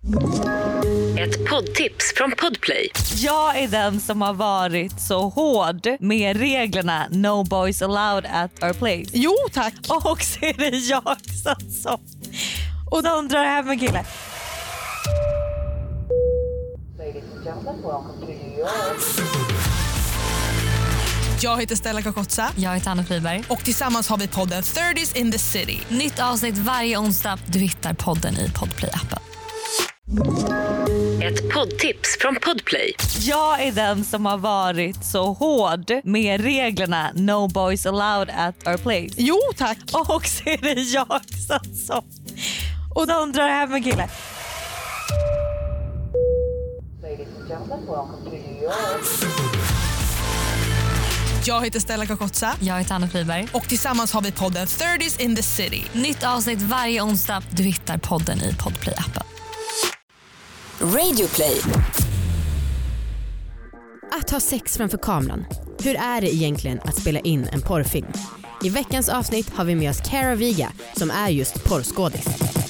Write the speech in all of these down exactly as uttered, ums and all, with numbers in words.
Ett poddtips från Podplay. Jag är den som har varit så hård med reglerna No boys allowed at our place. Jo, tack. Och så är det jag som och de drar hem en kille. Jag heter Stella Kakotsa. Jag heter Anna Friberg. Och tillsammans har vi podden thirties in the city. Nytt avsnitt varje onsdag. Du hittar podden i Podplay-appen. Ett poddtips från Podplay. Jag är den som har varit så hård med reglerna No boys allowed at our place. Jo, tack. Och så är det jag som och de drar hem en kille. Jag heter Stella Kakotsa. Jag heter Anna Friberg. Och tillsammans har vi podden thirties in the city. Nytt avsnitt varje onsdag. Du hittar podden i Podplay-appen. Radioplay. Att ha sex framför kameran. Hur är det egentligen att spela in en porrfilm? I veckans avsnitt har vi med oss Cara Viga som är just porrskådis.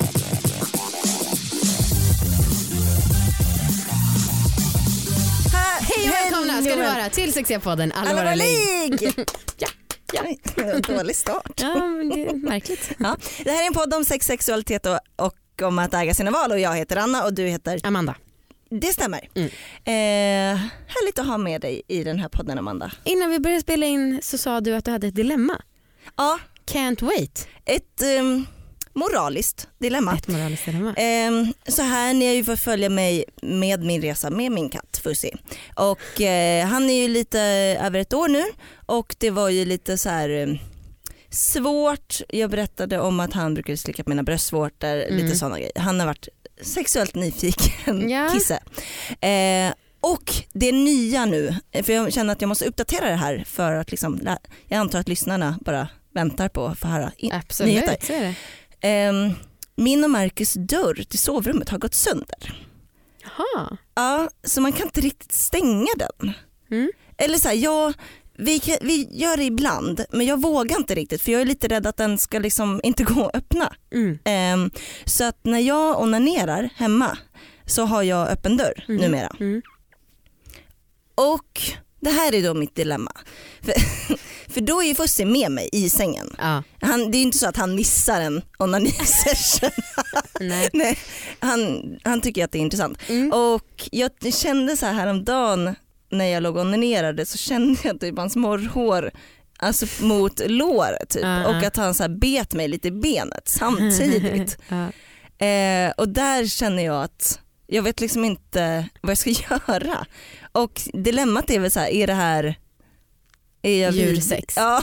Hej och välkomna ska du vara till sexpodden Alla våra ligg. Ja. Ja. Dålig start. Ja, men det är märkligt. Ja. Det här är en podd om sex, sexualitet och, och om att äga sina val och jag heter Anna och du heter Amanda. Det stämmer. Mm. Eh, härligt att ha med dig i den här podden, Amanda. Innan vi började spela in så sa du att du hade ett dilemma. Ja. Can't wait. Ett um, moraliskt dilemma. Ett moraliskt dilemma. Eh, så här, ni har ju fått följa mig med min resa med min katt Fussi. Och eh, han är ju lite över ett år nu och det var ju lite så här eh, svårt. Jag berättade om att han brukade slicka på mina bröstvårtor, mm. lite sådana grejer. Han har varit sexuellt nyfiken, ja. Kisse. Eh, och det nya nu, för jag känner att jag måste uppdatera det här för att liksom, jag antar att lyssnarna bara väntar på att få höra in- Absolut, nyheter. så är det. Eh, min och Marcus dörr till sovrummet har gått sönder. Jaha. Ja, så man kan inte riktigt stänga den. Mm. Eller så här, jag, vi, vi gör det ibland men jag vågar inte riktigt för jag är lite rädd att den ska liksom inte gå att öppna. Mm. Um, så att när jag onanerar hemma så har jag öppen dörr mm. numera. Mm. Och det här är då mitt dilemma. För, för då är ju Fussi med mig i sängen. Ja. Han, det är inte så att han missar en onanisession. Nej. Nej, han, han tycker att det är intressant. Mm. Och jag kände så här häromdagen när jag låg och onanerade så kände jag typ hans morrhår alltså mot låret typ. Uh-huh. Och att han så här bet mig lite i benet samtidigt. uh. eh, och där känner jag att jag vet liksom inte vad jag ska göra. Och dilemmat är väl så här, är det här är jag djursex? Ja.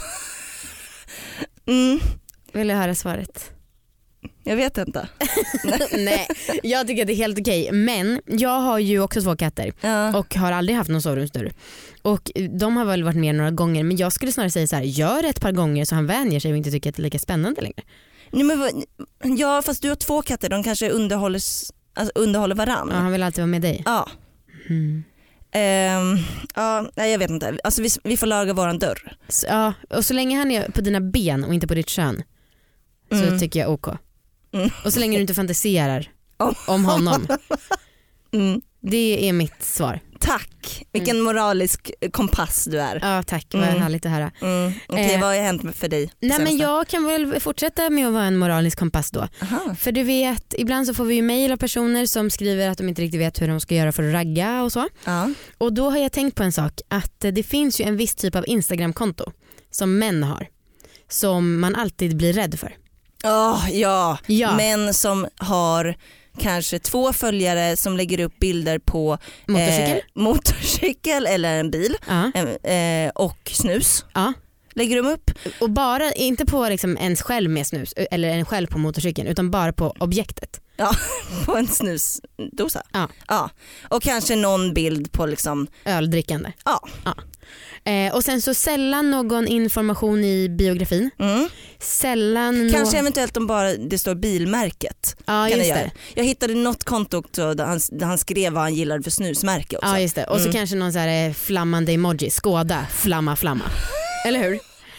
Mm. Vill jag höra svaret? Jag vet inte. Nej, jag tycker att det är helt okej. Men jag har ju också två katter ja. och har aldrig haft någon sovrumsdörr. Och de har väl varit med några gånger. Men jag skulle snarare säga så här: gör det ett par gånger så han vänjer sig och inte tycker att det är lika spännande längre. Nej, men, ja, fast du har två katter. De kanske underhåller, alltså, underhåller varann. Ja, han vill alltid vara med dig. Ja. Mm. Um, ja, nej, jag vet inte. Alltså, vi, vi får laga våran dörr. Så, ja, och så länge han är på dina ben och inte på ditt kön så Mm. tycker jag ok. Mm. Och så länge du inte fantiserar Oh. om honom. Mm. Det är mitt svar. Tack, vilken mm. moralisk kompass du är. Ja, tack, vad Mm. härligt att höra. Mm. Okej, okay, eh, vad har hänt för dig? Nej, men jag kan väl fortsätta med att vara en moralisk kompass då. Aha. För du vet, ibland så får vi ju mejl av personer som skriver att de inte riktigt vet hur de ska göra för att ragga och så. Ja. Och då har jag tänkt på en sak, att det finns ju en viss typ av Instagramkonto som män har, som man alltid blir rädd för. Oh, ja. Ja. Män som har kanske två följare som lägger upp bilder på Motorcykel? eh, motorcykel eller en bil Ja. eh, och snus. Ja. Lägger de upp. Och bara, inte på liksom ens själv med snus eller en själv på motorcykeln, utan bara på objektet. Ja, på en snusdosa. Ja. Ja. Och kanske någon bild på liksom Öldrickande. ja. Ja. Eh, och sen så sällan någon information i biografin. Mm. Sällan Kanske nå- eventuellt om bara det står bilmärket. Ja, kan just jag, det. göra. Jag hittade något konto också där han, där han skrev vad han gillade för snusmärke också. Ja, just det. Och så Mm. kanske någon så här eh, flammande emoji, Skåda, flamma flamma. Eller hur?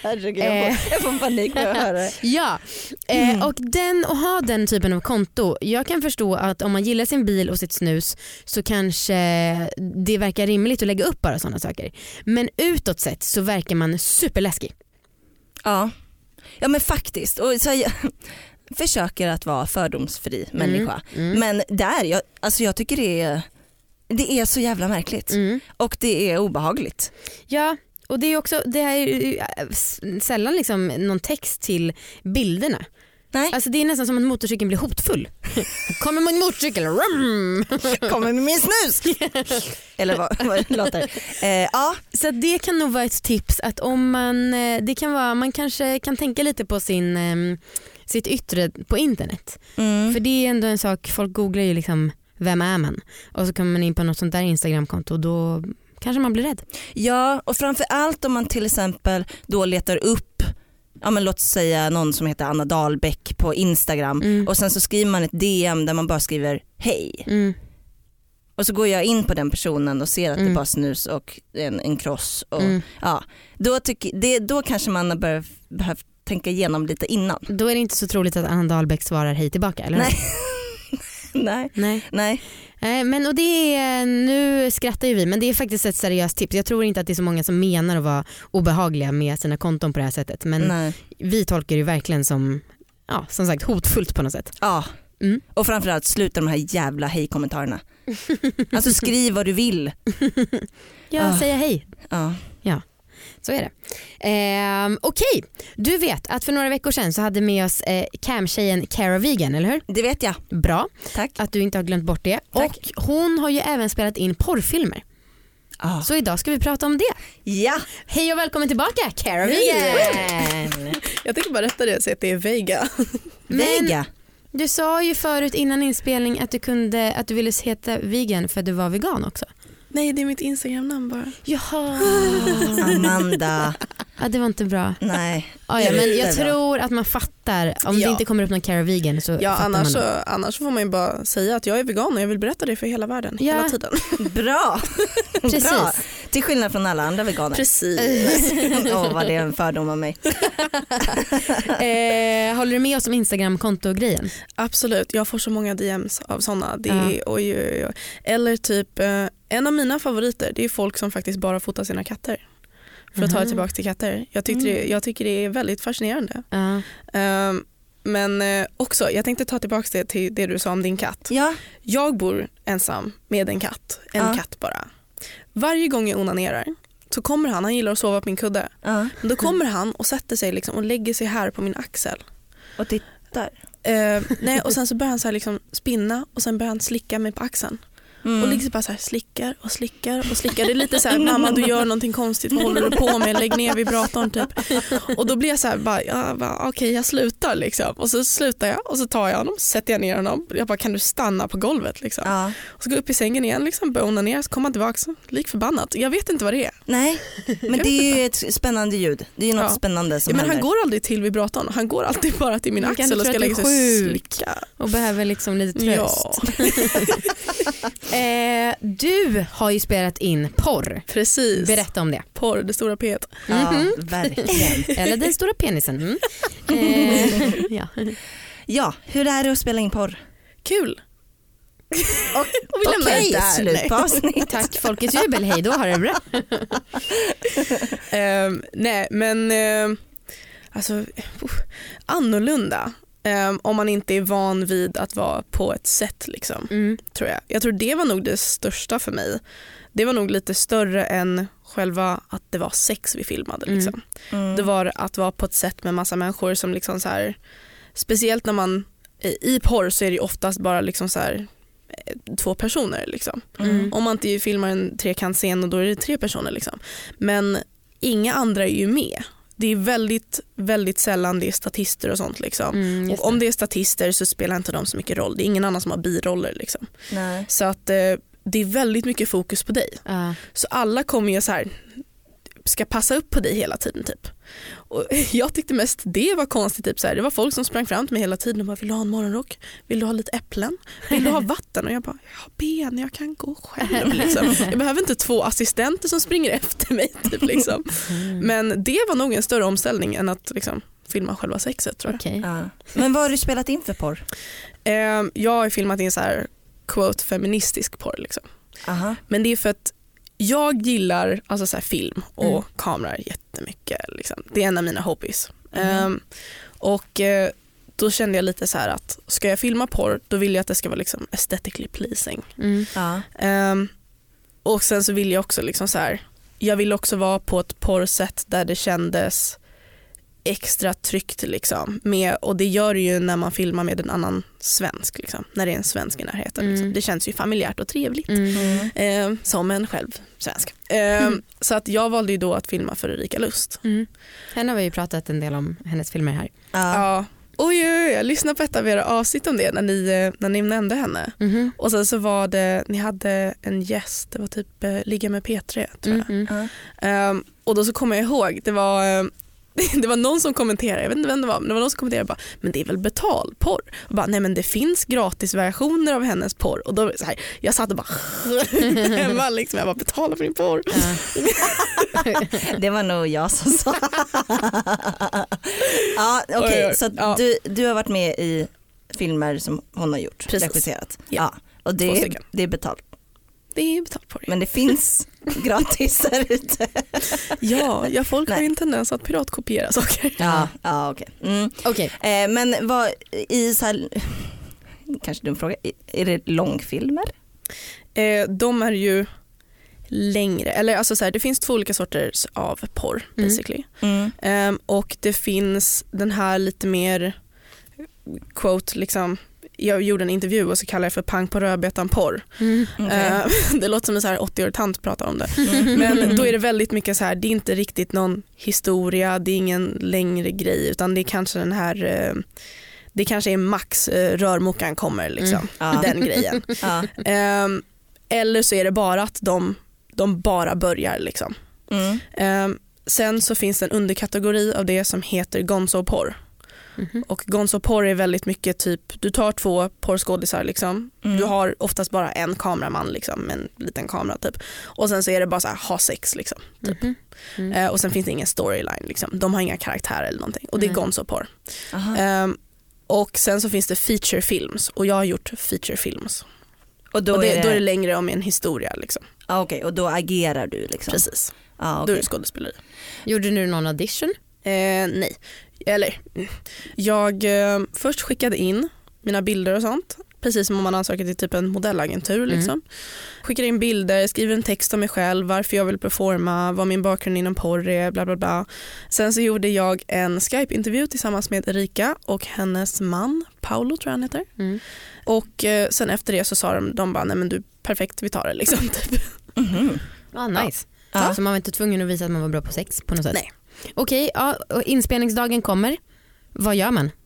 Herregud, jag får, jag får panik när jag hör det. Ja, eh, och den och ha den typen av konto. Jag kan förstå att om man gillar sin bil och sitt snus så kanske det verkar rimligt att lägga upp bara sådana saker. Men utåt sett så verkar man superläskig. Ja, ja men faktiskt. Och så jag försöker att vara fördomsfri människa. Mm, mm. Men där, jag, alltså jag tycker det är, det är så jävla märkligt. Mm. Och det är obehagligt. Ja, och det är också det är ju sällan liksom någon text till bilderna. Nej. Alltså det är nästan som att motorcykeln blir hotfull. Kommer min motorcykel, rum. Kommer med min snus. Eller vad, vad det låter. Eh, ja. Så det kan nog vara ett tips att om man, det kan vara, man kanske kan tänka lite på sin, sitt yttre på internet. Mm. För det är ändå en sak, folk googlar ju liksom vem är man? Och så kommer man in på något sånt där Instagramkonto och då kanske man blir rädd. Ja, och framför allt om man till exempel då letar upp, ja men låt säga någon som heter Anna Dahlbäck på Instagram Mm. och sen så skriver man ett D M där man bara skriver hej. Mm. Och så går jag in på den personen och ser att Mm. det bara snus och en, en kross. Och, Mm. ja, då, tycker, det, då kanske man bör, behöver tänka igenom lite innan. Då är det inte så troligt att Anna Dahlbäck svarar hej tillbaka, eller? Nej. Nej. Nej. Nej. Nej, men och det är, nu skrattar ju vi, men det är faktiskt ett seriöst tips. Jag tror inte att det är så många som menar att vara obehagliga med sina konton på det här sättet, men Nej. vi tolkar det verkligen som, ja, som sagt hotfullt på något sätt. Ja. Mm. Och framförallt sluta de här jävla hej-kommentarerna. Alltså skriv vad du vill. Ja, Ah. säga hej. Ja. Ja, så är det. Ehm, Okej, du vet att för några veckor sedan så hade med oss eh, camtjejen Cara Vegan, eller hur? Det vet jag. Bra, Tack. att du inte har glömt bort det. Tack. Och hon har ju även spelat in porrfilmer. Ah. Så idag ska vi prata om det. Ja. Hej och välkommen tillbaka, Cara Vegan! Jag tänker bara rätta det och säga att det är Vega. Men Vega. du sa ju förut innan inspelning att du, kunde, att du ville heta vegan för att du var vegan också. Nej, det är mitt Instagram-namn bara. Jaha. Amanda. Ja, det var inte bra. Nej. Ja, ja, men jag Inte bra. tror att man fattar. Om det Ja. inte kommer upp någon Cara Vegan så Ja, fattar annars man så, nog. annars får man ju bara säga att jag är vegan och jag vill berätta det för hela världen Ja. hela tiden. Bra. Precis. Bra. Till skillnad från alla andra veganer. Precis. Åh, vad det är en fördom av mig. Eh, håller du med oss om Instagram-konto-grejen? Absolut, jag får så många D Ms av sådana. Det Ja. är, oj, oj, oj. Eller typ, eh, en av mina favoriter det är folk som faktiskt bara fotar sina katter. För att ta det tillbaka till katter. Jag, tyckte det, jag tycker det är väldigt fascinerande. Ja. Um, men eh, också, jag tänkte ta tillbaka det till det du sa om din katt. Ja. Jag bor ensam med en katt. En Ja. katt bara. Varje gång jag onanerar så kommer han, han gillar att sova på min kudde. Ja. Men då kommer han och sätter sig liksom och lägger sig här på min axel. Och tittar. Eh, nej, och sen så börjar han så här liksom spinna och sen börjar han slicka mig på axeln. Mm. Och liksom bara så här slickar och slickar och slickar. Det är lite så här, mamma du gör någonting konstigt, vad håller du på med? Lägg ner vibratorn typ. Och då blir jag så här, bara, ja, bara, okej okay, jag slutar liksom. Och så slutar jag och så tar jag honom, sätter jag ner honom. Jag bara, kan du stanna på golvet liksom? Ja. Och så går jag upp i sängen igen, liksom, börjar onanera, så kommer han tillbaka, lik förbannat. Jag vet inte vad det är. Nej, men det är ju ett spännande ljud. Det är ju något Ja. spännande som Ja, men händer. han går aldrig till vibratorn, han går alltid bara till min Men kan axel du och tro ska att du lägga är sig och sjuk? slicka. Och behöver liksom lite tröst. Ja, eh, du har ju spelat in porr. precis. Berätta om det. Porr, det stora P. Ja, Mhm. verkligen. Eller den stora penisen. Mm. Eh, ja. Ja, hur är det att spela in porr? Kul. Och, Och vi lämnar okej, det där. slut på avsnitt. Tack folkets jubel, hej då, har det bra. Um, nej, men uh, alltså uh, annorlunda. Um, om man inte är van vid att vara på ett sätt liksom, Mm. tror jag. Jag tror det var nog det största för mig. Det var nog lite större än själva att det var sex vi filmade liksom. Mm. Det var att vara på ett sätt med massa människor som liksom så här, speciellt när man i porr så är det oftast bara liksom så här två personer liksom. Mm. Om man inte filmar en trekantscen och då är det tre personer liksom. Men inga andra är ju med. Det är väldigt, väldigt sällan det är statister och sånt liksom. Mm, just och om det är statister så spelar inte de så mycket roll. Det är ingen annan som har biroller liksom. Nej. Så att eh, det är väldigt mycket fokus på dig. Ja. Så alla kommer ju så här ska passa upp på dig hela tiden typ. Och jag tyckte mest det var konstigt. Typ så här, det var folk som sprang fram till mig hela tiden och bara, vill du ha en morgonrock? Vill du ha lite äpplen? Vill du ha vatten? Och jag bara, jag har ben, jag kan gå själv. Liksom. Jag behöver inte två assistenter som springer efter mig. Typ, liksom. Men det var nog en större omställning än att liksom, filma själva sexet, tror jag. Okay. Ja. Men vad har du spelat in för porr? Eh, jag har filmat in så här, quote, feministisk porr. Liksom. Aha. Men det är för att jag gillar alltså så här, film och mm. kameror jättemycket. Liksom. Det är en av mina hobbies. Mm. Um, och uh, då kände jag lite så här att ska jag filma porr, då vill jag att det ska vara liksom aesthetically pleasing. Mm. Ja. Um, och sen så vill jag också liksom så här, jag vill också vara på ett porrsätt där det kändes extra tryggt liksom, med, och det gör det ju när man filmar med en annan svensk liksom, när det är en svensk i närheten mm. liksom. Det känns ju familjärt och trevligt mm. eh, som en själv svensk eh, mm. så att jag valde ju då att filma för Erika Lust. Mm. Henne har vi ju pratat en del om hennes filmer här. Ja, ja. Oj, oj, oj, jag lyssnade på ett av era avsnitt om det när ni, när ni nämnde henne mm. och sen så var det, ni hade en gäst, det var typ eh, Ligga med P tre tror jag mm. eh, och då så kommer jag ihåg, det var eh, det var någon som kommenterade, jag vet inte vem det var, men det var någon som kommenterade bara, men det är väl betalporr? Och bara, nej men det finns gratisversioner av hennes porr. Och då så här, jag satt och bara hemma liksom, jag bara, betala för din porr. Ja. Det var nog jag som sa. Ja, okej, okay, så ja. du, du har varit med i filmer som hon har gjort, regisserat. Ja. Ja, och det är, det är betalt. Det är betalt på det. Men det finns gratis där ute. Ja, ja, folk Nej. har en tendens att piratkopiera saker. Ja, ja okej. Okay. Mm. Okay. Eh, men vad i så här, kanske dum fråga, är det långfilmer? Eh, de är ju längre, eller alltså så här, det finns två olika sorters av porr mm. basically. Mm. Eh, och det finns den här lite mer quote liksom, jag gjorde en intervju och så kallar jag för pang på rödbetan porr. Mm, okay. uh, det låter som en så här åttio-årig tant pratar om det. Mm. Men då är det väldigt mycket så här, det är inte riktigt någon historia, det är ingen längre grej, utan det är kanske den här, uh, det kanske är max uh, rörmokan kommer liksom, mm. den grejen. Ja. Uh, eller så är det bara att de, de bara börjar liksom. Mm. Uh, sen så finns det en underkategori av det som heter gonzo-porr. Mm-hmm. Och gonzo-porr är väldigt mycket typ, du tar två porrskådisar liksom, mm. du har oftast bara en kameraman liksom, med en liten kamera typ, och sen så är det bara så här, ha sex liksom typ. Mm-hmm. Mm. Eh, och sen finns det ingen storyline liksom, de har inga karaktärer eller någonting, och det är mm. gonzo-porr. eh, och sen så finns det feature films, och jag har gjort feature films, och då, och det, är, det... då är det längre om en historia liksom. Ah, okej, okay. Och då agerar du liksom? Precis, ah, okay. Då är det skådespeleri. Gjorde du någon audition? Eh, nej, eller jag eh, först skickade in mina bilder och sånt, precis som om man ansöker till typ en modellagentur liksom. Mm. Skickade in bilder, skriver en text om mig själv, varför jag vill performa, vad min bakgrund inom porr är, bla bla bla. Sen så gjorde jag en Skype-intervju tillsammans med Erika och hennes man, Paolo tror jag han heter. Mm. Och eh, sen efter det så sa de, de bara, nej men du, perfekt, vi tar det liksom typ. Mm-hmm. Ah, nice. Ja. Ja. Så man var inte tvungen att visa att man var bra på sex på något sätt? Nej. Okej, ja, och inspelningsdagen kommer. Vad gör man?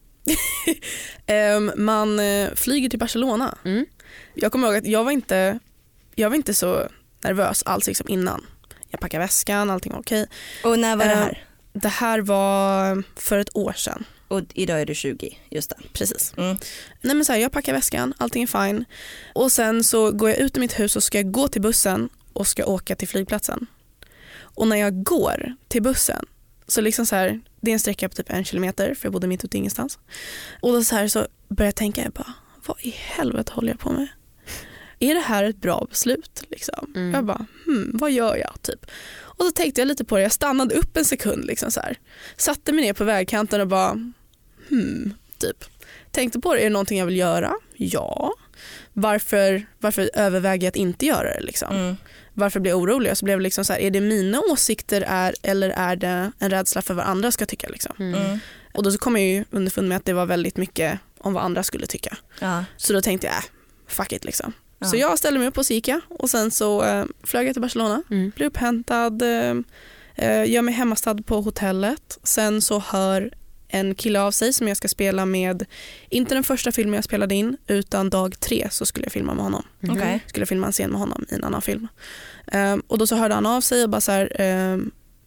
um, man uh, flyger till Barcelona. Mm. Jag kommer ihåg att jag var inte, jag var inte så nervös alls liksom innan. Jag packade väskan, allting var okej. Och när var det här? Uh, det här var för ett år sedan. Och idag är du tjugo, just det. Precis. Mm. Nej, men så här, jag packar väskan, allting är fine. Och sen så går jag ut ur mitt hus och ska jag gå till bussen och ska åka till flygplatsen. Och när jag går till bussen så liksom så här, det är en sträcka på typ en kilometer, för jag bodde mitt ute ingenstans. Och då så här så börjar jag tänka, jag bara, vad i helvete håller jag på med? Är det här ett bra beslut liksom? Mm. Jag bara, hmm, vad gör jag typ? Och så tänkte jag lite på det, jag stannade upp en sekund liksom så här. Satte mig ner på vägkanten och bara, hmm, typ. Tänkte på det, är det någonting jag vill göra? Ja. Varför, varför överväger jag att inte göra det liksom? Mm. Varför blir jag orolig? Så blev det liksom så här, är det mina åsikter är, eller är det en rädsla för vad andra ska tycka liksom? Mm. Och då så kom jag ju underfund med att det var väldigt mycket om vad andra skulle tycka. Ja. Så då tänkte jag, äh, fuck it liksom. Ja. Så jag ställde mig upp och så gick jag, och sen så äh, flög jag till Barcelona, mm. blev upphämtad, äh, gör mig hemmastad på hotellet. Sen så hör en kille av sig som jag ska spela med, inte den första filmen jag spelade in, utan dag tre så skulle jag filma med honom. Mm. Okay. Skulle jag filma en scen med honom i en annan film. Um, och då så hörde han av sig och bara så här, um,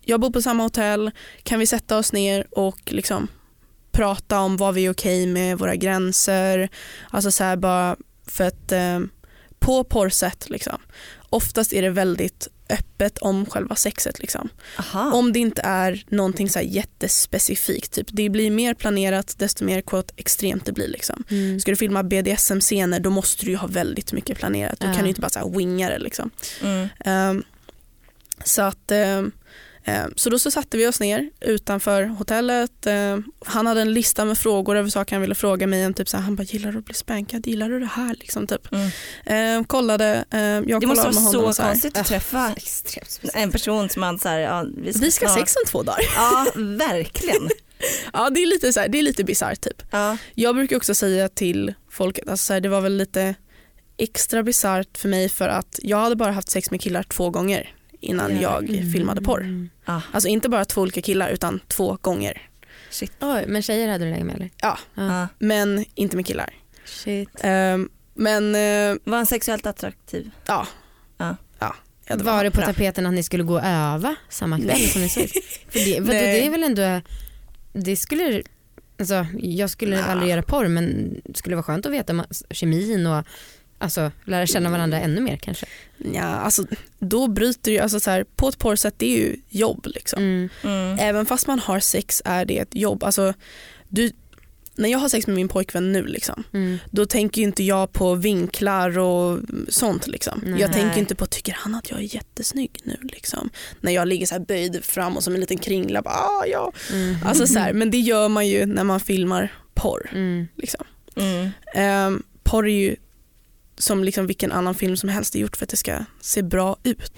jag bor på samma hotell, kan vi sätta oss ner och liksom prata om vad vi är okej med, våra gränser. Alltså så här bara för att eh, på porrsätt liksom, oftast är det väldigt öppet om själva sexet liksom. Aha. Om det inte är någonting så här jättespecifikt, typ det blir mer planerat desto mer quote, extremt det blir liksom. Mm. Ska du filma B D S M-scener då måste du ju ha väldigt mycket planerat. Du Ja. kan ju inte bara så här winga det liksom. Mm. Um, så att um, um, så då så satte vi oss ner utanför hotellet. Um, han hade en lista med frågor över saker han ville fråga mig. En typ så här, han bara, gillar du att bli spankad? Gillar du det här? Liksom, typ. Mm. Um, kollade, um, jag Det måste kollade med vara honom så och så här, konstigt att träffa en person som man så här, ja, vi ska, vi ska ha snart- sex om två dagar. Ja, verkligen. Ja, det är lite så här, det är lite bisarrt typ. Ja. Jag brukar också säga till folket, alltså så här, det var väl lite extra bisarrt för mig för att jag hade bara haft sex med killar två gånger innan Ja. jag Mm. filmade porr. Ah, Alltså inte bara två olika killar utan två gånger. shit. Oj, men tjejer hade du legat med eller? Ja, Ja. men inte med killar. Shit. Ehm, men eh, Var han sexuellt attraktiv? ja. Ja. ja. ja det Var var det på bra. tapeten att ni skulle gå och öva samma kväll Nej. som ni såg? För det, vadå, Nej. det är väl ändå, det skulle, alltså, jag skulle Nah. aldrig göra porr men det skulle vara skönt att veta ma- kemin och alltså, lära känna varandra ännu mer kanske. ja, alltså då bryter ju, alltså så här, på ett porrsätt det är ju jobb liksom. Mm. Mm. Även fast man har sex är det ett jobb. Alltså, du, när jag har sex med min pojkvän nu liksom, Mm. då tänker ju inte jag på vinklar och sånt liksom. Nej. Jag tänker inte på, tycker han att jag är jättesnygg nu liksom? När jag ligger så här böjd fram och som en liten kringla bara, ah, ja. Mm. Alltså så här, men det gör man ju när man filmar porr Mm. liksom. Mm. Um, porr är ju som liksom vilken annan film som helst är gjort för att det ska se bra ut.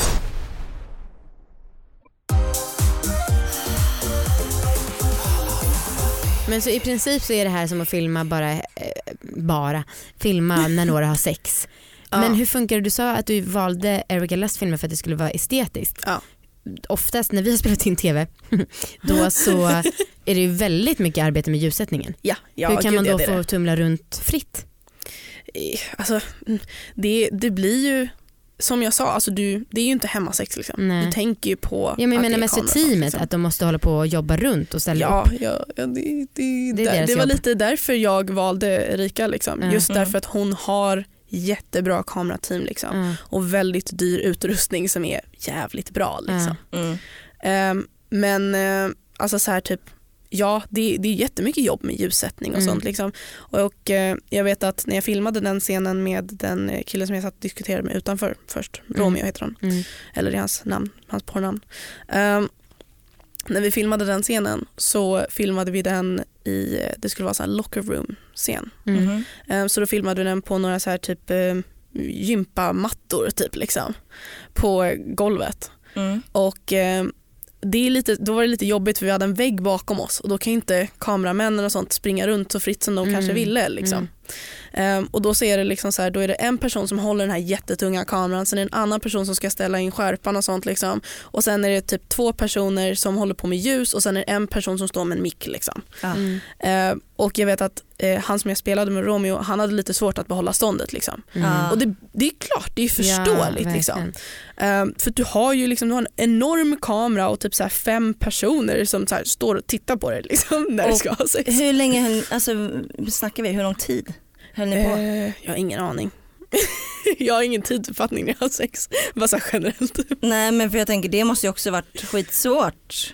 Men så i princip så är det här som att filma bara, eh, bara filma när några har sex. Ja. Men hur funkar det? Du sa att du valde Erika Lust filmer för att det skulle vara estetiskt. Ja. Oftast när vi har spelat in tv då så är det ju väldigt mycket arbete med ljussättningen. Ja, ja, hur kan gud, man ja, då det är få det. tumla runt fritt? Eh, Alltså, mm, det, det blir ju som jag sa, alltså du, det är ju inte hemmasex liksom. Nej. Du tänker ju på Ja, men jag att menar det är mest för kameror och sånt, teamet liksom. att de måste hålla på och jobba runt och ställa Ja, upp. ja, ja det, det, Det det, är det, deras var jobb. lite därför jag valde Erika liksom. Mm. Just Mm. därför att hon har jättebra kamerateam liksom. Ja. Och väldigt dyr utrustning som är jävligt bra liksom. Mm. Ehm, men eh, alltså så här typ, ja det, det är jättemycket jobb med ljussättning och Mm. sånt liksom. Och, och eh, jag vet att när jag filmade den scenen med den eh, killen som jag satt och diskuterade med utanför först, Mm. Romeo heter han, Mm. eller det är hans namn, hans porrnamn. Ehm, när vi filmade den scenen så filmade vi den i, det skulle vara så här locker room scen. Mm. Mhm. Ehm, så då filmade vi den på några så här typ eh, gympamattor typ liksom på golvet. Mm. Och eh, det är lite, då var det lite jobbigt för vi hade en vägg bakom oss och då kan inte kameramännen och sånt springa runt så fritt som de Mm. kanske ville liksom. Ehm, och då så är det liksom så här, då är det en person som håller den här jättetunga kameran, sen är det en annan person som ska ställa in skärpan och sånt liksom. Och sen är det typ två personer som håller på med ljus och sen är det en person som står med en mick liksom. Ja. Mm. Ehm, och jag vet att eh, han som jag spelade med, Romeo, han hade lite svårt att behålla ståndet liksom. Mm. Ja. Och det, det är klart, det är förståeligt Ja, liksom. verkligen. Um, för du har ju liksom, du har en enorm kamera och typ så här fem personer som så här står och tittar på det liksom, när du Och ska ha sex. Hur länge höll, alltså, snackar vi, hur lång tid höll ni på? Eh, jag har ingen aning. Jag har ingen tidsuppfattning när jag har sex. Bara så här generellt. Nej, men för jag tänker det måste ju också varit skitsvårt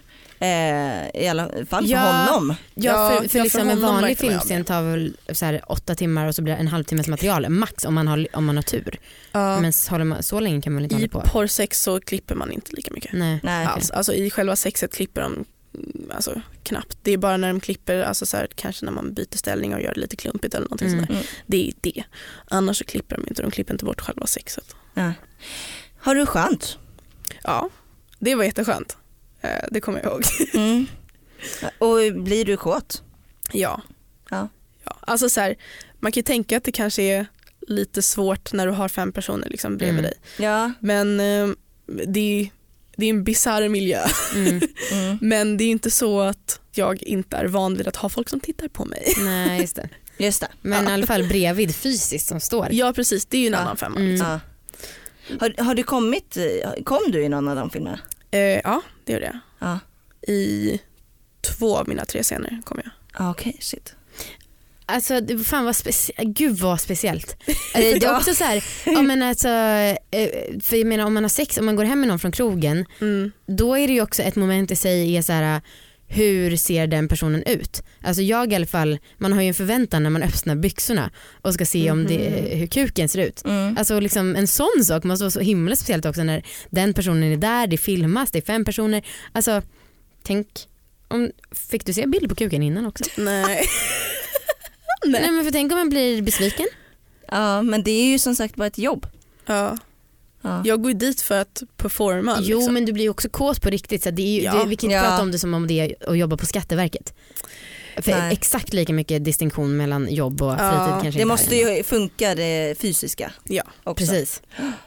eh, i alla fall för Ja. honom. Ja, för, för ja, liksom för en honom vanlig verkar det, filmscen tar väl så här åtta timmar och så blir det en halvtimmes material max om man har, om man har tur. Ja. Men så, håller man, så länge kan man väl inte I hålla på. porrsex så klipper man inte lika mycket. Nej. Nej, okej. Alls. Alltså, i själva sexet klipper de mm, alltså, knappt. Det är bara när de klipper, alltså, så här, kanske när man byter ställning och gör det lite klumpigt eller någonting Mm. sånt där. Mm. Det är det. Annars så klipper de inte. De klipper inte bort själva sexet. Ja. Har du skönt? Ja, det var jätteskönt. Eh, Det kommer jag ihåg. Mm. Och blir du kåt? Ja. Ja. ja. Alltså så här, man kan ju tänka att det kanske är lite svårt när du har fem personer liksom bredvid Mm. dig. Ja. Men eh, det, är, det är en bizarr miljö. Mm. Mm. Men det är inte så att jag inte är van vid att ha folk som tittar på mig. Nej, just det. Just det. Men i alla fall bredvid fysiskt som står. Ja precis, det är ju en Ja. annan femma. Mm. Liksom. Ja. Har, har du kommit, kom du i någon av de filmerna? Eh, ja, det gör det. Ja. I två av mina tre scener kommer jag. Ah, okej, okay, shit. Alltså det- fan vad speciellt. Gud vad speciellt. Alltså, det är också så här, ja, men alltså, eh, för jag menar om man har sex, om man går hem med någon från krogen, Mm. då är det ju också ett moment i sig är så här, hur ser den personen ut? Alltså jag i alla fall, man har ju en förväntan när man öppnar byxorna och ska se om det, hur kuken ser ut. Mm. Alltså liksom en sån sak måste vara så himla speciellt också när den personen är där, det filmas, det är fem personer. Alltså tänk, om, fick du se bild på kuken innan också? Nej. Nej. Men för tänk om man blir besviken. Ja, men det är ju som sagt bara ett jobb. Ja. Ja. Jag går ju dit för att performa. Jo liksom. men du blir ju också kåt på riktigt så det är ju, Ja. det, vi kan inte Ja. prata om det som om det är att jobba på Skatteverket. För Nej. exakt lika mycket distinktion mellan jobb och Ja, fritid kanske Det inte måste är. ju funka det fysiska Ja. också. Precis.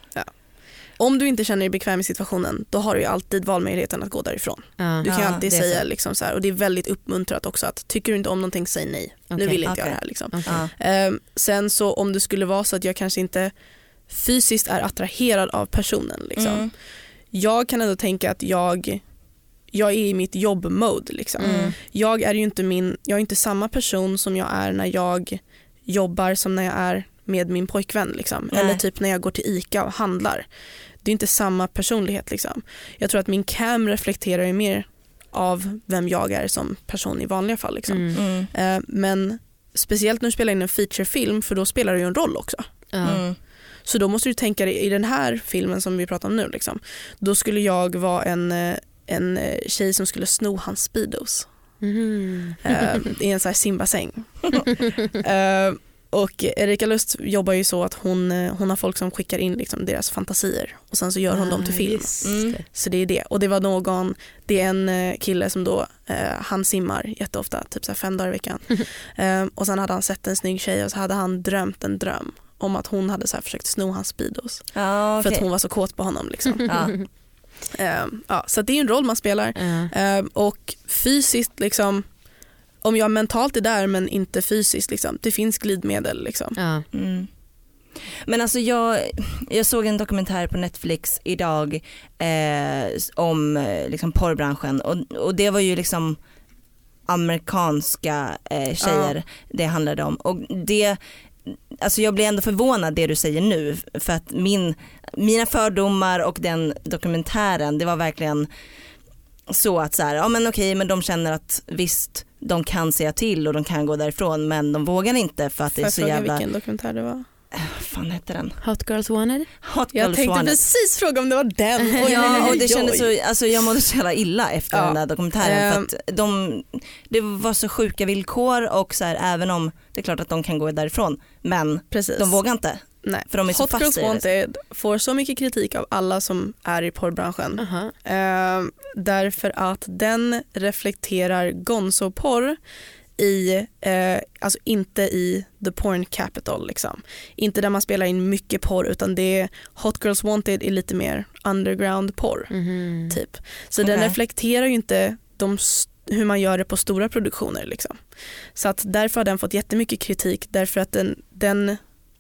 Om du inte känner dig bekväm i situationen, då har du ju alltid valmöjligheten att gå därifrån. Ja. Du kan ju Ja, alltid det är säga så. liksom så här, och det är väldigt uppmuntrat också att tycker du inte om någonting, säg nej. Nu Okej, vill inte okej. jag det här liksom. Okej. Ja. Ehm, sen så om det skulle vara så att jag kanske inte fysiskt är attraherad av personen liksom. Mm. Jag kan ändå tänka att jag jag är i mitt jobbmode liksom. Mm. Jag är ju inte min jag är inte samma person som jag är när jag jobbar som när jag är med min pojkvän liksom. Nej. Eller typ när jag går till ICA och handlar. Det är inte samma personlighet liksom. Jag tror att min cam reflekterar ju mer av vem jag är som person i vanliga fall liksom. Mm. Mm. Eh, men speciellt när du spelar in en featurefilm, för då spelar du ju en roll också. Ja. Mm. Så då måste du tänka dig i den här filmen som vi pratar om nu liksom, då skulle jag vara en, eh, en eh, tjej som skulle sno hans speedos Mhm. eh, i en så här simbassäng. eh, och Erika Lust jobbar ju så att hon, eh, hon har folk som skickar in liksom deras fantasier och sen så gör hon dem till Ah, film. just Mm. det. Så det är det. Och det var någon, det är en eh, kille som då, eh, han simmar jätteofta, typ så här fem dagar i veckan. eh, och sen hade han sett en snygg tjej och så hade han drömt en dröm om att hon hade så här försökt sno hans speedos. Ja, För okej. att hon var så kåt på honom liksom. Ja. eh, ja, så att det är en roll man spelar. Ja. Eh, och fysiskt liksom, om jag mentalt är där men inte fysiskt liksom, det finns glidmedel liksom. Ja. Mm. Men alltså jag, jag såg en dokumentär på Netflix idag eh, om eh, liksom porrbranschen och, och det var ju liksom amerikanska eh, tjejer det handlade om och det, alltså jag blir ändå förvånad det du säger nu för att min, mina fördomar och den dokumentären det var verkligen så att så här, ja men okej men de känner att visst de kan säga till och de kan gå därifrån men de vågar inte för att Får det är jag så fråga jävla, vilken dokumentär det var? vad fan heter den? Hot Girls Wanted. Hot Jag Girls tänkte Wanted. precis fråga om det var den. Oj, oj, Ja, och oj, det oj. kändes så, alltså jag mådde så jävla illa efter Ja. den där dokumentären för Ehm. att de, det var så sjuka villkor och så här, även om det är klart att de kan gå därifrån men Precis. de vågar inte. Nej. För de är så Hot fast Girls i det. Wanted får så mycket kritik av alla som är i porrbranschen. Aha. Eh, därför att den reflekterar gonzo-porr i, eh, alltså inte i the porn capital liksom. Inte där man spelar in mycket porr utan det är Hot Girls Wanted är lite mer underground porr Mhm. typ. Så den Okej. reflekterar ju inte de, s- hur man gör det på stora produktioner liksom. Så att därför har den fått jättemycket kritik därför att den, den,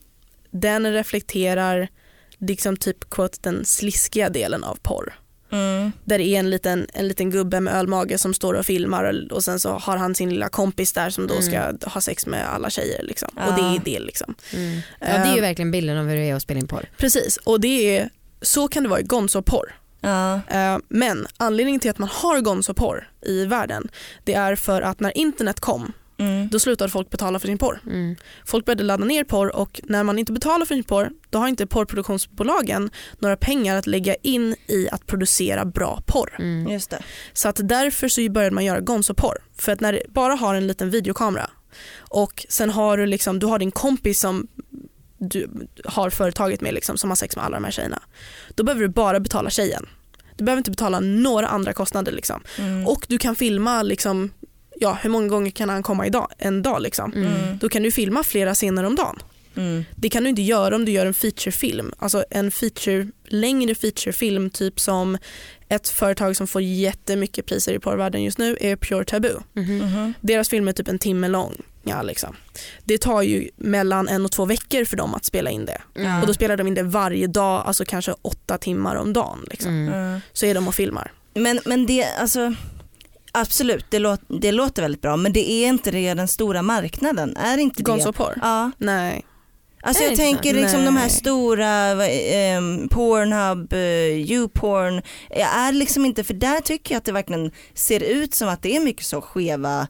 den reflekterar liksom typ quote, den sliskiga delen av porr. Mm. Där det är en liten, en liten gubbe med ölmage som står och filmar och, och sen så har han sin lilla kompis där som då ska ha sex med alla tjejer liksom. Ja. Och det är det liksom. Mm. Ja, det är ju Eh, verkligen bilden av hur det är att spela in porr. Precis, och det är, så kan det vara i gonzo-porr. Ja. Eh, men anledningen till att man har gonzo-porr i världen det är för att när internet kom Mm. då slutade folk betala för sin porr. Mm. Folk började ladda ner porr och när man inte betalar för sin porr då har inte porrproduktionsbolagen några pengar att lägga in i att producera bra porr. Mm. Just det. Så att därför så började man göra gonzo-porr. För att när du bara har en liten videokamera och sen har du liksom, du har din kompis som du har företaget med liksom, som har sex med alla de här tjejerna. Då behöver du bara betala tjejen. Du behöver inte betala några andra kostnader liksom. Mm. Och du kan filma liksom, ja, hur många gånger kan han komma idag? En dag liksom. Mm. Då kan du filma flera scener om dagen. Mm. Det kan du inte göra om du gör en featurefilm. Alltså en feature, längre featurefilm typ som ett företag som får jättemycket priser i porrvärlden just nu är Pure Taboo. Mhm. Mhm. Deras film är typ en timme lång. långa liksom. Det tar ju mellan en och två veckor för dem att spela in det. Mm. Och då spelar de in det varje dag, alltså kanske åtta timmar om dagen liksom. Mm. Så är de och filmar. Men, men det, alltså absolut, det, låt, det låter väldigt bra, men det är inte det den stora marknaden, är inte det? Gonzo-porr? Ja. Nej. Alltså Är jag det tänker så? liksom Nej. de här stora eh, Pornhub, eh, YouPorn, jag är liksom inte, för där tycker jag att det verkligen ser ut som att det är mycket så skeva,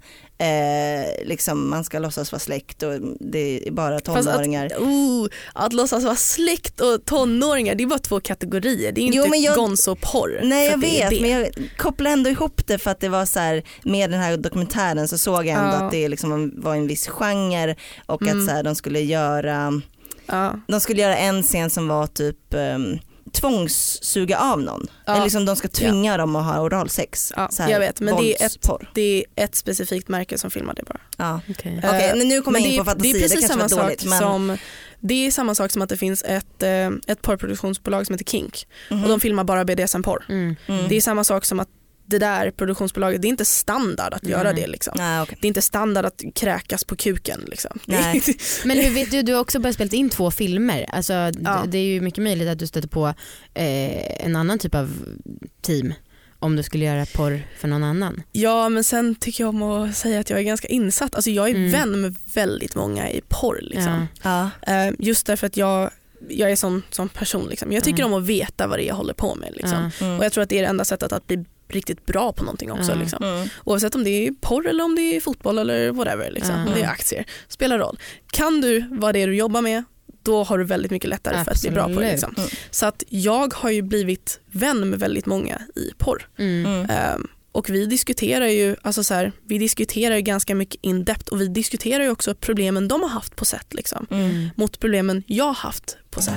eh, liksom man ska låtsas vara släkt och det är bara tonåringar. Fast att, oh, att låtsas vara släkt och tonåringar, det är bara två kategorier. Det är inte Jo, men jag- gonzo-porr. Nej för jag att det är vet, det. men jag kopplar ändå ihop det för att det var så här, med den här dokumentären så såg jag ändå Ja. att det liksom var en viss genre och Mm. att så här, de skulle göra Ja. de skulle göra en scen som var typ um, tvångssuga av någon. Ja. Eller liksom de ska tvinga dem att ha oralsex. Ja, Så här, jag vet, men det är, ett, våldsporr. det är ett specifikt märke som filmar det bara. Ja. Okej. Okej, Eh, men nu kommer men jag in det på är- fantasi, det är det, precis kanske samma var dåligt. sak Men... som det är samma sak som att det finns ett, eh, ett porrproduktionsbolag som heter Kink Mhm. och de filmar bara B D S M-porr. Mm. Mm. Det är samma sak som att det där produktionsbolaget, det är inte standard att Nej. göra det liksom. Nej, okej. Det är inte standard att kräkas på kuken liksom. Nej. Men hur vet du, du har också bara spelat in två filmer. Alltså, Ja. d- det är ju mycket möjligt att du stöter på eh, en annan typ av team om du skulle göra porr för någon annan. Ja, men sen tycker jag om att säga att jag är ganska insatt. Alltså jag är Mm. vän med väldigt många i porr liksom. Ja. Eh, just därför att jag, jag är sån, sån person liksom. Jag tycker Mm. om att veta vad det är jag håller på med liksom. Ja. Mm. Och jag tror att det är det enda sättet att bli riktigt bra på någonting också Ja. liksom. Mm. Oavsett om det är porr eller om det är fotboll eller whatever liksom. Ja. Om det är aktier, spelar roll. Kan du vad det är du jobbar med, då har du väldigt mycket lättare för att bli bra på det Absolut. liksom. Mm. Så att jag har ju blivit vän med väldigt många i porr. Mm. Mm. Ehm, och vi diskuterar ju alltså så här, vi diskuterar ju ganska mycket in depth och vi diskuterar ju också problemen de har haft på set liksom, Mm. mot problemen jag har haft på set.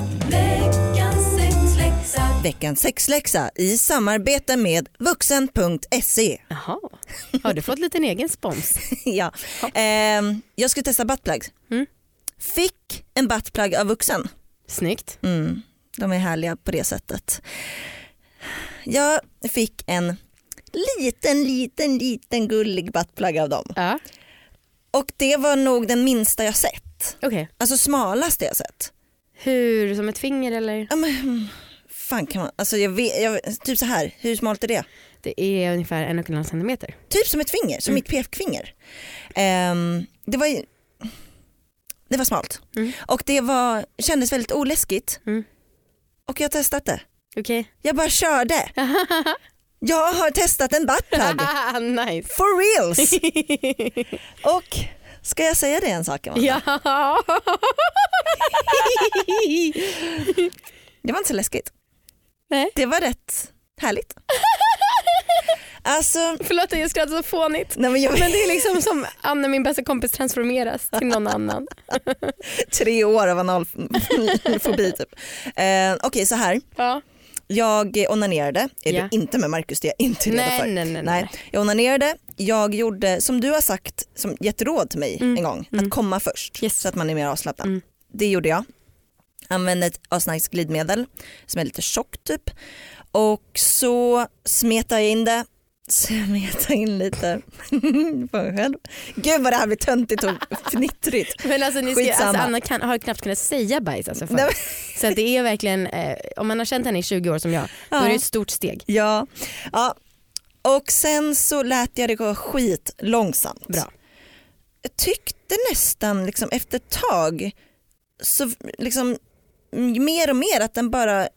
Veckans sexläxa i samarbete med vuxen punkt se. Jaha, har du fått lite egen spons? Ja. Ehm, jag skulle testa buttplugs. Mm. Fick en buttplug av vuxen. Snyggt. Mm. De är härliga på det sättet. Jag fick en liten, liten, liten gullig buttplug av dem. Ja, Och det var nog den minsta jag sett. okej. Alltså smalaste jag sett. Hur, som ett finger eller? Ja, men, hmm, fan kan man, alltså jag vet, jag, typ så här, hur smalt är det? Det är ungefär en och en halv centimeter. Typ som ett finger, som Mm. mitt pekfinger. Ehm, det var ju- det var smalt. Mm. Och det var, kändes väldigt oläskigt. Mm. Och jag har testat det. Okej. Jag bara körde. Jag har testat en buttplug. Nice. For reals. Och ska jag säga det en sak? Amanda? Ja. Det var inte så läskigt. Nej. Det var rätt härligt. Alltså, Förlåt att jag skrattar så fånigt. nej men jag Men det är liksom som Anna, min bästa kompis, transformeras till någon annan. tre år av analfobi typ. Eh, Okej, så här. Ja. Jag onanerade, är Ja. det inte med Marcus, det är jag inte redo Nej, för. nej, nej, Nej. nej. Jag onanerade, jag gjorde som du har sagt, som gett råd till mig Mm. en gång, Mm. att komma först Yes. så att man är mer avslappnad. Mm. Det gjorde jag. Använde ett asnice glidmedel som är lite tjockt typ. Och så smetade jag in det. Smeta in lite på mig själv. Gud vad det här blir töntigt och fnittrigt. Men alltså, ni ska, Skitsamma. alltså Anna kan, har knappt kunnat säga bajs alltså, Nej, så att det är verkligen, eh, om man har känt henne i tjugo år som jag, då Ja. är det ett stort steg. Ja. Ja. Och sen så lät jag det gå skit långsamt. Bra. Jag tyckte nästan liksom efter ett tag så liksom mer och mer att den bara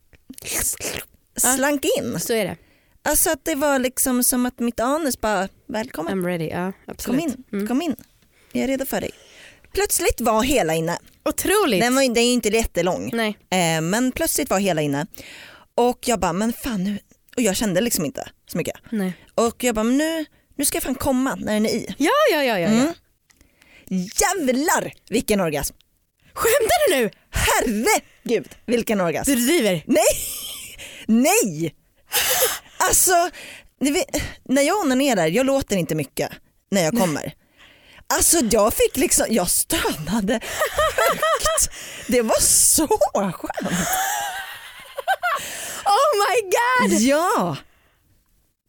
slank in. Så är det. Alltså att det var liksom som att mitt anus bara välkommen, I'm ready. Ja, kom absolut. in, Mm. kom in. Jag är redo för dig. Plötsligt var hela inne. Otroligt. Den, var, den är ju inte jättelång. Nej. Eh, men plötsligt var hela inne. Och jag bara, men fan nu. Och jag kände liksom inte så mycket. Nej. Och jag bara, men nu, nu ska jag fan komma när den är i. Ja, ja, ja, ja, ja. Mm. Jävlar vilken orgasm. Skämtar du nu? Herregud vilken orgasm. Du driver. Nej, nej. Alltså, ni vet, när jag onanerar, jag låter inte mycket när jag kommer. Alltså jag fick liksom, jag stönade högt. Det var så skönt. Oh my god. Ja.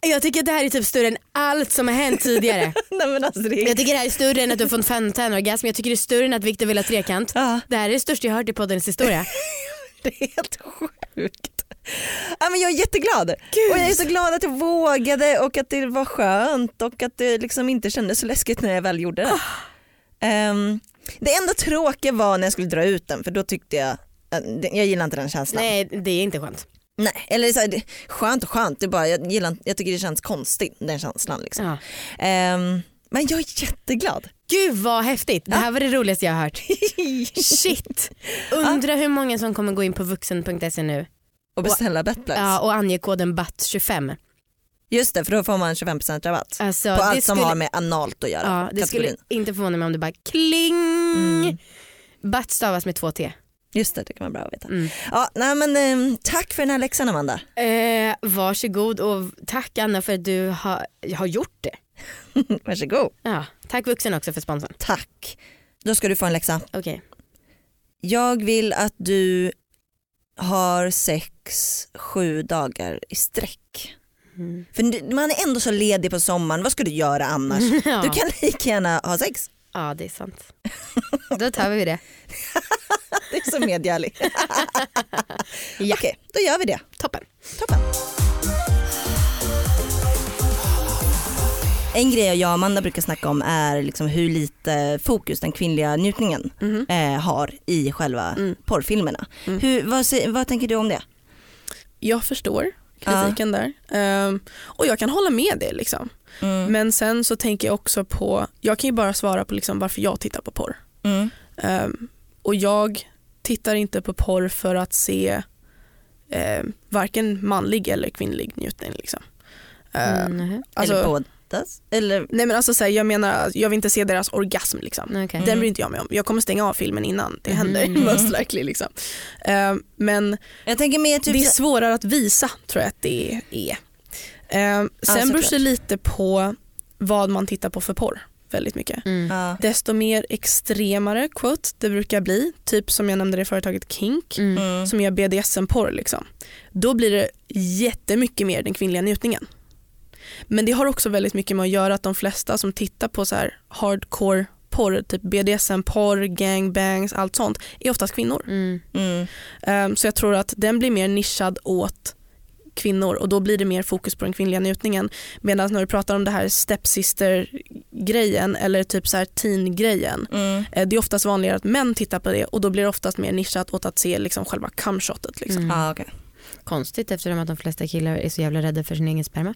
Jag tycker att det här är typ större än allt som har hänt tidigare. Nej, men alltså, det är... Jag tycker det här är större än att du har fått fontänorgasm. Jag tycker det är större än att Victor vill ha trekant. Ja. Det här är det största jag har hört i poddens historia. Det är helt sjukt. Ja, men jag är jätteglad. Gud. Och jag är så glad att jag vågade och att det var skönt och att det liksom inte kändes så läskigt när jag väl gjorde det. Oh. Um, det enda tråkiga var när jag skulle dra ut den, för då tyckte jag, jag gillar inte den känslan. Nej, det är inte skönt. Nej, eller så här, det, skönt och skönt, det är bara, jag, gillar, jag tycker det känns konstigt, den känslan liksom. Ja. Um, men jag är jätteglad. Gud vad häftigt, det här ja. var det roligaste jag har hört. Shit, undrar ja. hur många som kommer gå in på vuxen punkt se nu och beställa bettplats. Ja, och ange koden B A T tjugofem. Just det, för då får man tjugofem procent rabatt alltså, på allt skulle, som har med analt att göra. Ja, det kategorin. Skulle inte förvåna mig om det bara kling. Mm. B A T stavas med två T. Just det, det kan man bra veta. Mm. Ja, nej, men, eh, tack för den här läxan, Amanda. Eh, varsågod, och tack Anna för att du har, har gjort det. Varsågod. Ja, tack vuxen också för sponsorn. Tack. Då ska du få en läxa. Okej. Okay. Jag vill att du har sex sju dagar i sträck. Mm. För man är ändå så ledig på sommaren. Vad ska du göra annars? Ja. Du kan lika gärna ha sex. Ja, det är sant. Då tar vi det. Det är så medgärligt. Ja. Okej, då gör vi det. Toppen. Toppen. En grej jag och Amanda brukar snacka om är liksom hur lite fokus den kvinnliga njutningen mm. eh, har i själva mm. porrfilmerna. Mm. Hur, vad, vad tänker du om det? Jag förstår kritiken ja. där. Um, och jag kan hålla med det liksom. Mm. Men sen så tänker jag också på, jag kan ju bara svara på liksom varför jag tittar på porr. Mm. Um, och jag tittar inte på porr för att se eh, varken manlig eller kvinnlig njutning liksom. Uh, mm. alltså, eller båda? Eller? Nej men alltså så här, jag menar, jag vill inte se deras orgasm liksom. Okay. Den bryr inte jag mig om. Jag kommer stänga av filmen innan det händer mm. most likely liksom. Uh, men jag tänker mer typ det är svårare att visa, tror jag att det är. Uh, sen alltså, beror det lite på vad man tittar på för porr. Väldigt mycket. Mm. Ja. Desto mer extremare quote det brukar bli, typ som jag nämnde det företaget Kink mm. som gör B D S M-porr liksom. Då blir det jättemycket mer den kvinnliga njutningen. Men det har också väldigt mycket med att göra att de flesta som tittar på så här hardcore porr, typ B D S M-porr, gangbangs, allt sånt, är oftast kvinnor. Mm. Mm. Um, så jag tror att den blir mer nischad åt kvinnor och då blir det mer fokus på den kvinnliga njutningen. Medan när du pratar om det här stepsister-grejen eller typ så här teen-grejen, mm. det är oftast vanligare att män tittar på det och då blir det oftast mer nischat åt att se liksom själva cumshotet. Liksom. Mm. Ah, okay. Konstigt eftersom att de flesta killar är så jävla rädda för sin egen sperma.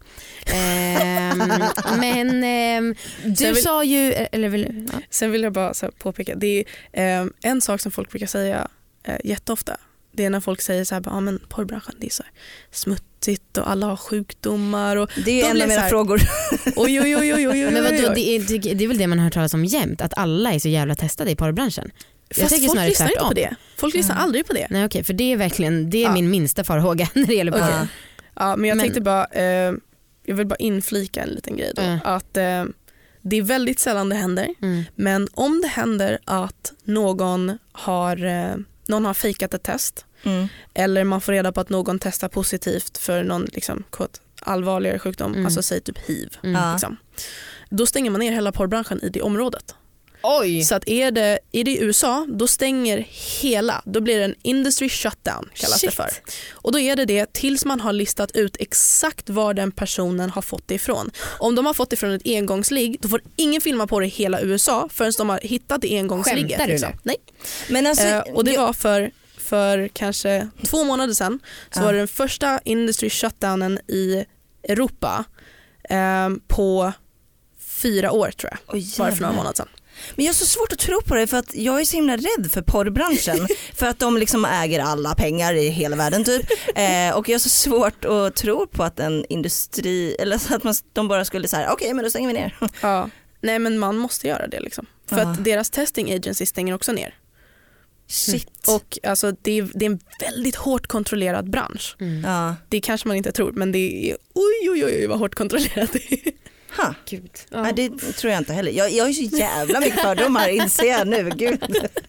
ehm, men ehm, du vill, sa ju... Eller vill, ja. Sen vill jag bara så här påpeka, det är um, en sak som folk brukar säga uh, jätteofta. Det är när folk säger så här, ja men porrbranschen det är så här smutsigt och alla har sjukdomar. Och det är en av mina här, frågor. Oj, oj, oj, oj, oj, men vadå, det, är, det är väl det man har hört talas om jämt, att alla är så jävla testade i porrbranschen. Jag Fast folk lyssnar inte på det. Folk lyssnar mm. aldrig på det. Nej, okej, för det är verkligen det är ja. min minsta farhåga när det gäller porr. Okay. Ja, men jag men... tänkte bara eh, jag vill bara inflika en liten grej då. Mm. Att eh, det är väldigt sällan det händer. Mm. Men om det händer att någon har eh, någon har fejkat ett test mm. eller man får reda på att någon testar positivt för någon liksom, kort, allvarligare sjukdom, mm. alltså säg typ hiv. Mm. Liksom. Då stänger man ner hela porrbranschen i det området. Oj. Så att är det, är det i U S A, då stänger hela, då blir det en industry shutdown kallas Shit. det för. Och då är det det tills man har listat ut exakt var den personen har fått det ifrån. Om de har fått det från ett engångsligg, då får ingen filma på det i hela U S A förrän de har hittat det engångsligget. Skämtar du liksom. nu? Nej. Men alltså, eh, och det var för, för kanske två månader sedan så uh. var det den första industry shutdownen i Europa eh, på fyra år tror jag. Oh, var det för några månader sedan. Men jag har så svårt att tro på det för att jag är så himla rädd för porrbranschen för att de liksom äger alla pengar i hela världen typ eh, och jag har så svårt att tro på att en industri eller så att man, de bara skulle säga okej okay, men då stänger vi ner. Ja, nej men man måste göra det liksom för Aha. att deras testing agency stänger också ner. Shit. Mm. Och alltså det är, det är en väldigt hårt kontrollerad bransch. Mm. Ja. Det kanske man inte tror men det är oj oj oj vad hårt kontrollerat det är. Ha. Gud. Ja. Nej, det tror jag inte heller. Jag, jag är så jävla mycket fördomar, inser jag nu. Gud.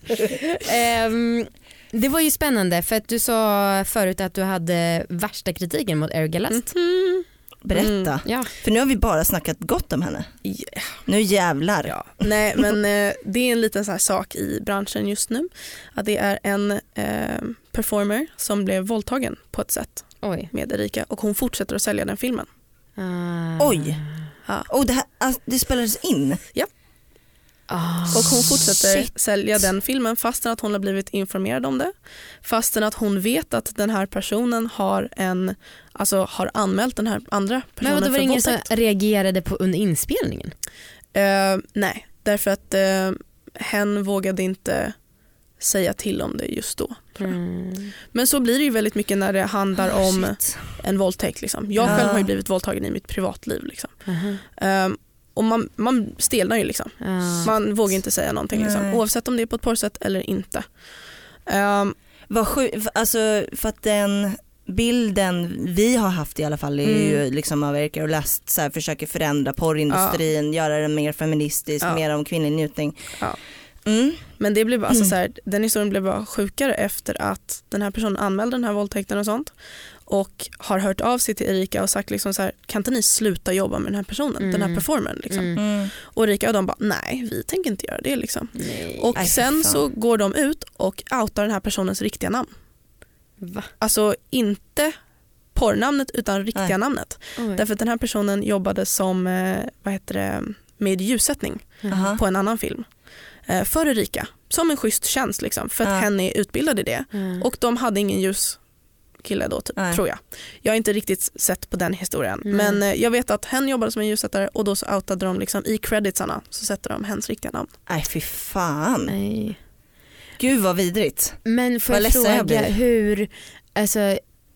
um, det var ju spännande för att du sa förut att du hade värsta kritiken mot Eric Galast. Mm-hmm. Berätta. Mm, ja. För nu har vi bara snackat gott om henne. Yeah. Nu jävlar. Ja. Nej men eh, det är en liten så här sak i branschen just nu. Att det är en eh, performer som blev våldtagen på ett sätt Oj. med Erika och hon fortsätter att sälja den filmen. Uh, Oj. Ja. Och det, här, alltså, det spelades in. oh, Och hon fortsätter shit. sälja den filmen fastän att hon har blivit informerad om det. Fastän att hon vet att den här personen har en, alltså har anmält den här andra Men personen vadå, var för det ingen som våldtäkt. reagerade på under inspelningen? Uh, nej, därför att uh, hen vågade inte säga till om det just då. Tror jag. Mm. Men så blir det ju väldigt mycket när det handlar Oh, om shit. en våldtäkt. Liksom. Jag Ja. själv har ju blivit våldtagen i mitt privatliv. Liksom. Uh-huh. Um, och man, man stelnar ju liksom. Uh. Man vågar inte säga någonting liksom. Nej. Oavsett om det är på ett porrsätt eller inte. Um, Vad sju- alltså, för att den bilden vi har haft i alla fall är Mm. ju liksom av Erika och Last så här, försöker förändra porrindustrin, göra den mer feministisk, Ja. mer om kvinnlig njutning. Ja. Mm. Men det blev bara, alltså, så här, den historien blev bara sjukare efter att den här personen anmälde den här våldtäkten och sånt. Och har hört av sig till Erika och sagt liksom så här, kan inte ni sluta jobba med den här personen, Mm. den här performern liksom. Mm. Mm. Och Erika och de bara, nej vi tänker inte göra det liksom. Nej. Och Aj, för sen fan. så går de ut och outar den här personens riktiga namn. Va? Alltså inte porrnamnet utan riktiga Nej. namnet. Oj. Därför att den här personen jobbade som eh, vad heter det, med ljussättning Aha. på en annan film. Eh, för Erika. Som en schysst tjänst liksom. För att Ja. hen är utbildad i det. Mm. Och de hade ingen ljuskille då typ, Nej. tror jag. Jag har inte riktigt sett på den historien. Mm. Men eh, jag vet att hen jobbade som en ljussättare och då så outade de liksom i creditsarna så sätter de hens riktiga namn. Nej fy fan. Nej. Gud vad vidrigt. Men får Vad jag ledsen jag fråga blir. hur, alltså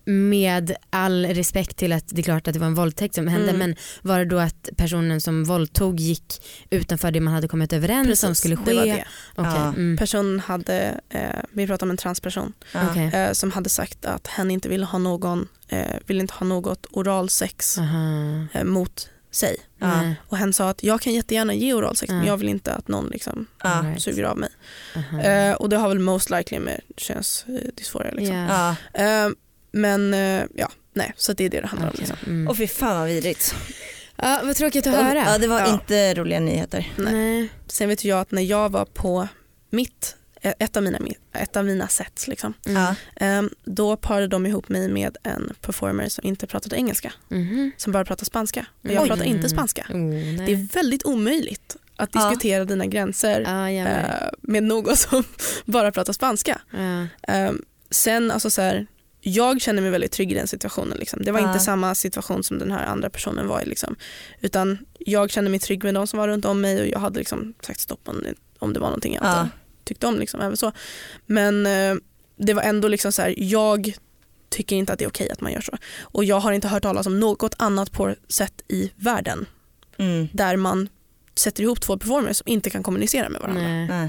med all respekt till att det är klart att det var en våldtäkt som hände, Mm. men var det då att personen som våldtog gick utanför det man hade kommit överens om skulle ske? det var det. Okej, Ja. mm. Personen hade, eh, vi pratar om en transperson, Ja. Okej. eh, som hade sagt att hen inte ville ha någon, eh, ville inte ha något oralsex Aha. eh, mot sig. Ja. Nej. Och hen sa att jag kan jättegärna ge oralsex Ja. men jag vill inte att någon liksom Ja. All right. suger av mig. Aha. Eh, och det har väl most likely med könsdysforia liksom. Ja. Ja. Eh, men eh, ja, nej, så det är det det handlar om. Okej. Liksom. Mm. Och fy fan vad vidrigt. Ja, vad tråkigt att höra. Ja, det var Ja. inte roliga nyheter. Nej. Nej. Sen vet jag att när jag var på mitt, ett av mina, ett av mina sets liksom, Mm. Ja. eh, då parade de ihop mig med en performer som inte pratade engelska, Mhm. som bara pratade spanska. Och jag Oj. pratar inte spanska. Oh, nej. Det är väldigt omöjligt att Ja. diskutera dina gränser Ja, jävlar. eh, med någon som bara pratar spanska. Ja. Eh, sen alltså så här, jag känner mig väldigt trygg i den situationen. Liksom. Det var Ja. inte samma situation som den här andra personen var i. Liksom. Utan jag kände mig trygg med de som var runt om mig och jag hade liksom sagt stopp om det, om det var någonting jag inte Ja. tyckte om. Liksom, även så. Men eh, det var ändå liksom så här, jag tycker inte att det är okej att man gör så. Och jag har inte hört talas om något annat på sätt i världen Mm. där man sätter ihop två performers som inte kan kommunicera med varandra. Nej. Nej.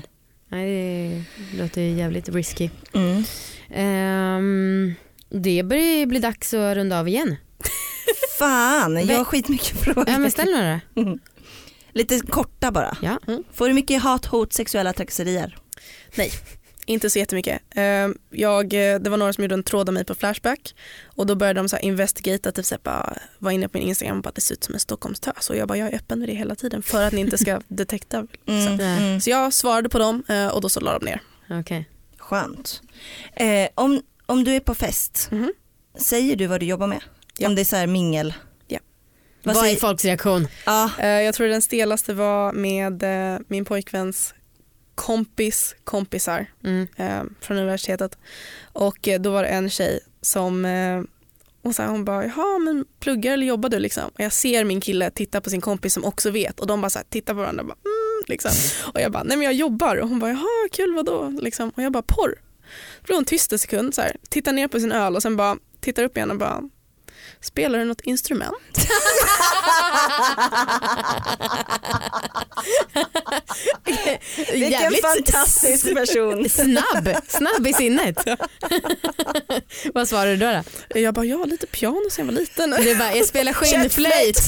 Nej, det låter ju jävligt risky. Mm. Ehm, det börjar ju bli dags att runda av igen. Fan, jag har skitmycket frågor. Ja, men ställ några. Lite korta bara. Ja. Får du mycket hat, hot, sexuella trakasserier? Inte så jättemycket. Eh, jag, eh, det var några som gjorde en tråd av mig på Flashback och då började de så här investigata, typ så här, bara, var inne på min Instagram och bara, det ser ut som en Stockholmstös och jag bara, jag är öppen med det hela tiden för att ni inte ska detekta. Mm. Så. Mm. så jag svarade på dem eh, och då så la de ner. Okej. Skönt. Eh, om, om du är på fest, Mhm. säger du vad du jobbar med? Ja. Om det är så här mingel? Ja. Vad Vad är säger... folks reaktion? Ja. Eh, jag tror den stelaste var med eh, min pojkväns kompis kompisar Mm. eh, från universitetet och eh, då var det en tjej som eh, och så här, hon bara, jaha men pluggar eller jobbar du liksom? Och jag ser min kille titta på sin kompis som också vet och de bara så här, tittar på varandra och bara, mm, liksom. Och jag bara, nej men jag jobbar och hon bara, jaha kul vadå liksom? Och jag bara, porr. Då blev hon tyst en sekund så här, tittar ner på sin öl och sen bara tittar upp igen och bara, spelar du något instrument? Vilken Jävligt fantastisk person. Snabb, snabb i sinnet. Vad svarar du då? då? Jag bara, ja lite piano sen jag var liten. Du bara, jag spelar skinnflöjt.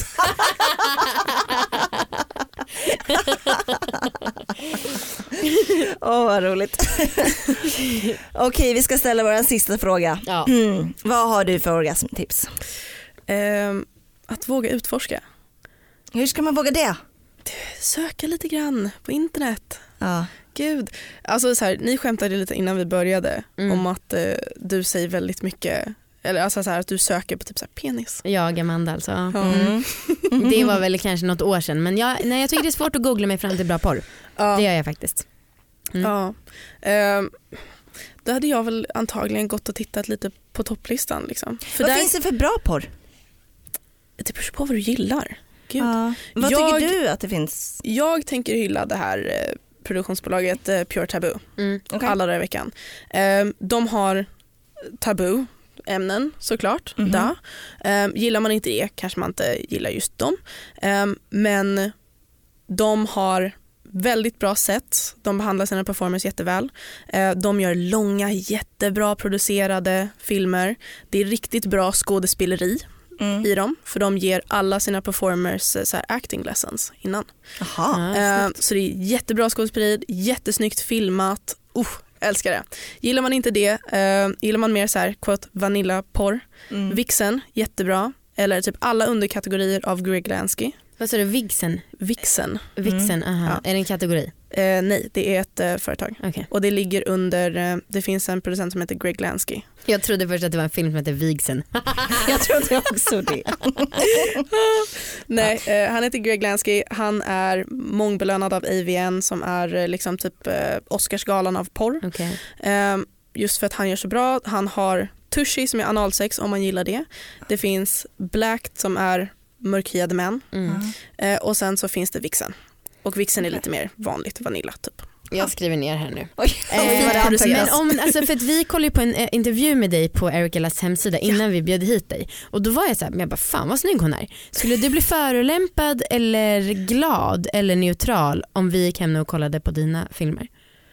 Åh, vad roligt. Okej, vi ska ställa vår sista fråga. Ja. Mm. Vad har du för orgasmtips? Ehm, att våga utforska. Hur ska man våga det? Söka lite grann på internet. Ja. Gud. Alltså så här, ni skämtade lite innan vi började Mm. om att eh, du säger väldigt mycket, eller alltså så här, att du söker på typ så här penis. Jag, Amanda alltså. Ja. Ja. Mm. Det var väl kanske något år sedan, men jag, nej, jag tycker det är svårt att googla mig fram till bra porr. Ja. Det gör jag faktiskt. Mm. Ja. Ehm, då hade jag väl antagligen gått och tittat lite på topplistan. Liksom. För Vad där, finns det för bra porr? det beror på vad du gillar. Gud. Ja. Vad Jag- tycker du att det finns? Jag tänker hylla det här eh, produktionsbolaget eh, Pure Taboo. Mm. Okay. Alla dagar i veckan. Ehm, de har tabu ämnen såklart. Mhm. Da. Ehm, gillar man inte det kanske man inte gillar just dem. Ehm, men de har väldigt bra sätt. De behandlar sina performers jätteväl. Ehm, de gör långa, jättebra producerade filmer. Det är riktigt bra skådespeleri Mm. i dem. För de ger alla sina performers eh, så här, acting lessons innan. Jaha. Ja, Ehm, så det är jättebra skådespeleri, jättesnyggt filmat. Uh, älskar det. Gillar man inte det, eh, gillar man mer så här, quote, vanilla-porr. Mm. Vixen, jättebra. Eller typ alla underkategorier av Greg Lansky. Vad sa du, Vixen? Vixen. Vixen, aha. Ja. Är det en kategori? Eh, nej, det är ett eh, företag. Okay. Och det ligger under, eh, det finns en producent som heter Greg Lansky. Jag trodde först att det var en film som heter Vigsen. Jag trodde också det. Nej, eh, han heter Greg Lansky. Han är mångbelönad av A V N som är eh, liksom typ eh, Oscarsgalan av porr. Okay. Eh, just för att han gör så bra. Han har Tushy som är analsex om man gillar det. Det finns Blacked som är mörkhyade män. Mm. Eh, och sen så finns det Vixen. Och Vixen är lite mer vanligt vanilla typ. Jag skriver ner här nu. Oj, Eh, vad det antecknas. men om, alltså för att vi kollade ju på en eh, intervju med dig på Eric Ellas hemsida innan vi bjöd hit dig. Och då var jag så här, men jag bara fan vad snygg hon är. Skulle du bli förolämpad eller glad eller neutral om vi gick hem och kollade på dina filmer?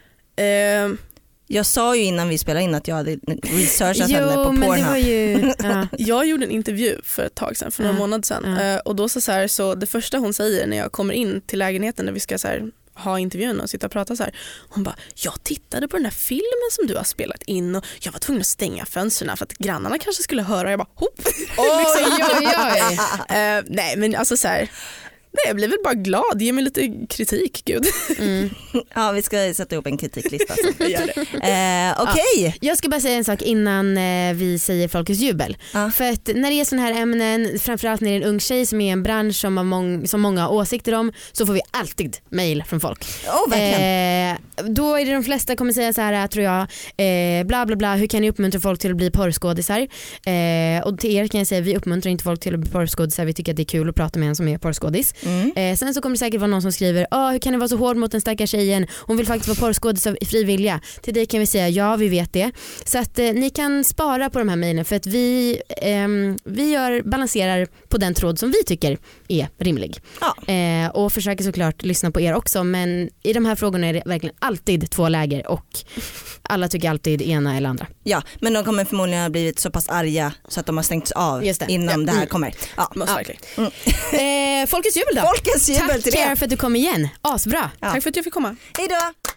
Eh, Jag sa ju innan vi spelade in att jag hade researchat henne Jo på men det Pornhub. var ju, ja. jag gjorde en intervju för ett tag sedan, för några Ja. månader sedan. Ja. Eh, och då så, så, här, så det första hon säger när jag kommer in till lägenheten där vi ska så här, ha intervjun och sitta och prata så här. Hon bara, jag tittade på den här filmen som du har spelat in och jag var tvungen att stänga fönstren för att grannarna kanske skulle höra. Jag bara, hopp. Oj, oj, oj. Eh, nej men alltså så här, nej, jag blir väl bara glad, ge mig lite kritik, gud. Mm. Ja, vi ska sätta ihop en kritiklista. Så. Jag gör det. Eh, Okej. Jag ska bara säga en sak innan eh, vi säger folkets jubel. Ja. För att när det är sådana här ämnen, framförallt när det är en ung tjej som är i en bransch som, har mång- som många har åsikter om, så får vi alltid mejl från folk. Oh, verkligen. Eh, då är det de flesta kommer säga så här, tror jag, eh, bla bla bla, hur kan ni uppmuntra folk till att bli porrskådisar? Eh, och till er kan jag säga, vi uppmuntrar inte folk till att bli porrskådisar, vi tycker att det är kul att prata med en som är porrskådis. Mm. Eh, sen så kommer det säkert vara någon som skriver, ah, hur kan ni vara så hård mot den stackars tjejen, hon vill faktiskt vara porrskådis av fri vilja. Till dig kan vi säga, ja vi vet det. Så att eh, ni kan spara på de här mejlen för att vi, ehm, vi gör, balanserar på den tråd som vi tycker är rimlig. Ja. Eh, och försöker såklart lyssna på er också, men i de här frågorna är det verkligen alltid två läger och alla tycker alltid ena eller andra. Ja, men de kommer förmodligen ha blivit så pass arga så att de har stängts av Just det. innan Ja. det här Mm. kommer. Ja. Most Ja. likely. Eh, folkets jubel då. Folkets jubel Tack till Kara det. för att du kom igen. Asbra. Ja. Tack för att jag fick komma. Hej då.